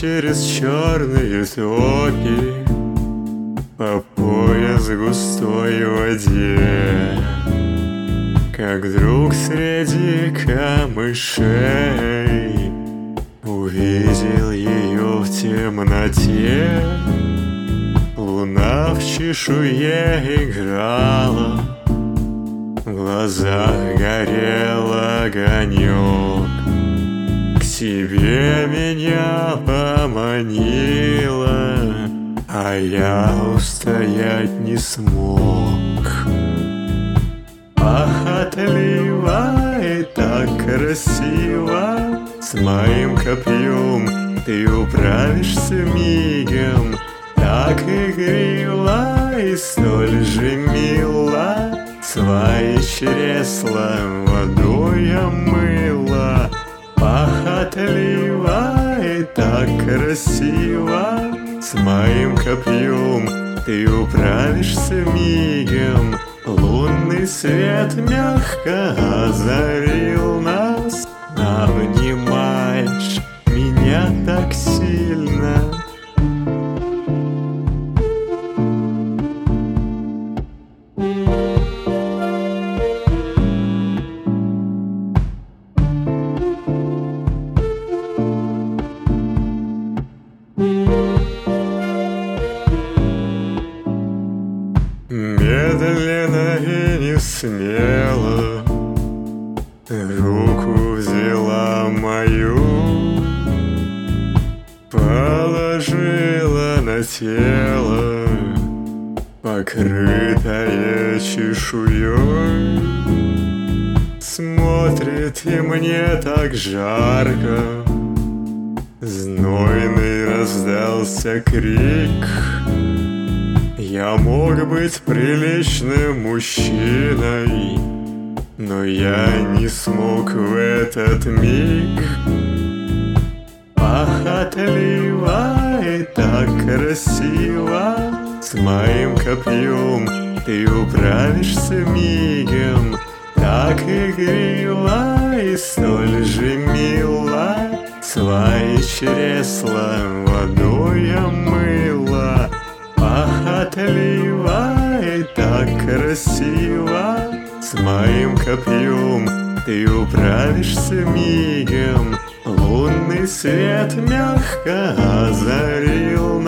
через черные топи по пояс в густой воде, как вдруг среди камышей увидел ее в темноте. Луна в чешуе играла, в глазах горел огонек. К себе меня поманила, а я устоять не смог. Похотливо и так красиво, с моим копьем ты управишься мигом. Так игриво и столь же мило свои чресла водой омыла. Похотливо и так красиво, с моим копьем ты управишься мигом. Лунный свет мягко озарил нас, обнимаешь меня так сильно. Медленно и не смело руку взяла мою, положила на тело, покрытое чешуей. Смотрит, и мне так жарко. Знойный раздался крик. Я мог быть приличным мужчиной, но я не смог в этот миг. Похотливо и так красиво, с моим копьем ты управишься мигом. Так игриво и столь же мило свои чресла водой омыла. Похотливо и так красиво, с моим копьем ты управишься мигом. Лунный свет мягко озарил